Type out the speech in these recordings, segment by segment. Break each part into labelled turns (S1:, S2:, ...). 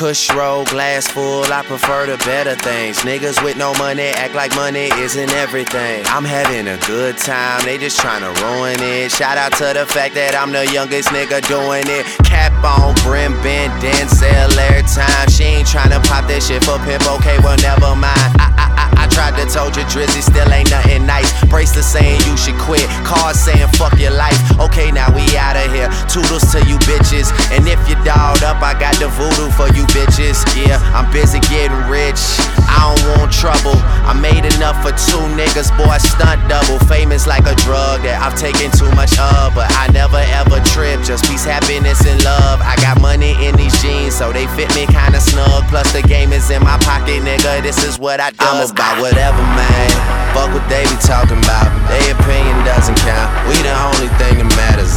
S1: Kush roll, glass full, I prefer the better things. Niggas with no money act like money isn't everything. I'm having a good time, they just tryna ruin it. Shout out to the fact that I'm the youngest nigga doing it. Cap on, brim bend, Denzel every time. She ain't tryna pop that shit for pimp, okay, well never mind. I tried to told you Drizzy still ain't nothing nice. Bracelet saying you should quit, cards saying fuck your life. Okay, now we outta here, toodles to you bitches. And if you dolled up, I got the voodoo for you bitches. Yeah, I'm busy getting rich, I don't want trouble. I made enough for 2 niggas, boy, stunt double. Famous like a drug that I've taken too much of, but I never ever trip, just peace, happiness, and love. I got money in these jeans, so they fit me kinda snug. Plus the game is in my pocket, nigga, this is what I do. I'm about whatever, man, fuck what they be talking about. Their opinion doesn't count, we the only thing that matters.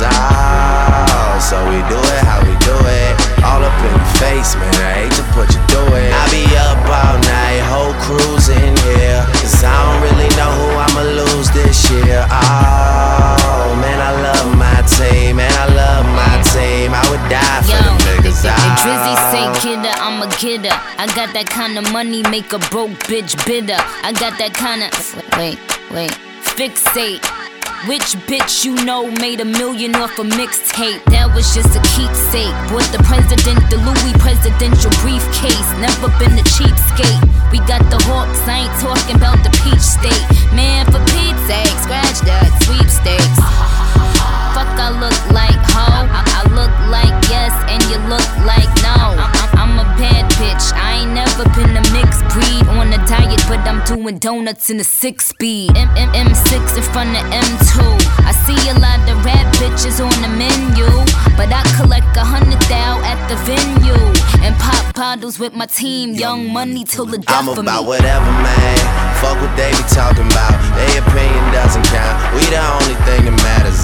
S1: So we do it how we do it, all up in your face, man, I hate to put you through it. I be up all night, whole crew's in here, cause I don't really know who I'ma lose this year. Oh, man, I love my team, man, I love my team. I would die for them niggas.
S2: Drizzy say kidder, I'm a kidder. I got that kind of money, make a broke bitch bitter. I got that kind of, wait, fixate. Which bitch you know made $1 million off a mixtape? That was just a keepsake. Bought the president the Louis presidential briefcase. Never been a cheapskate. We got the Hawks, I ain't talking about the peach state. Man, for Pete's sake, scratch that sweepstakes. Fuck, I look like ho. I look like yes, and you look like no. I'm a bad bitch. I ain't never been a mixed breed. On a diet, but I'm doing donuts in a 6-speed. M6 in front of M2. I see a lot of rap bitches on the menu, but I collect 100,000 at the venue and pop bottles with my team. Young Money till the death of me.
S1: I'm about whatever, man. Fuck what they be talking about. Their opinion doesn't count. We the only thing that matters.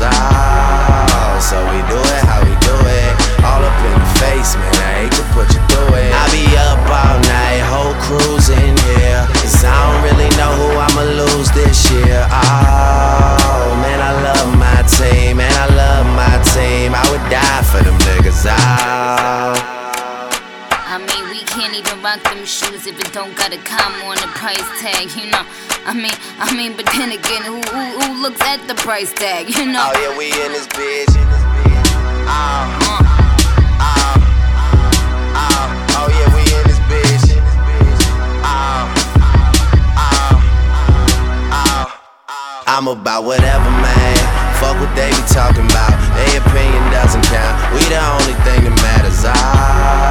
S1: So we do it how we do it, all up in your face, man. I hate to put you through it. I be up all night, whole crew's in here, cause I don't really know who I'ma lose this year. Oh, man, I love my team, man, I love my team. I would die for them niggas.
S2: I mean, we can't even rock them shoes if it don't got a comma on the price tag, you know. I mean, but then again, who looks at the price tag, you know?
S1: Oh yeah, we in this bitch. Oh yeah, we in this bitch. I'm about whatever, man. Fuck what they be talking about. Their opinion doesn't count. We the only thing that matters.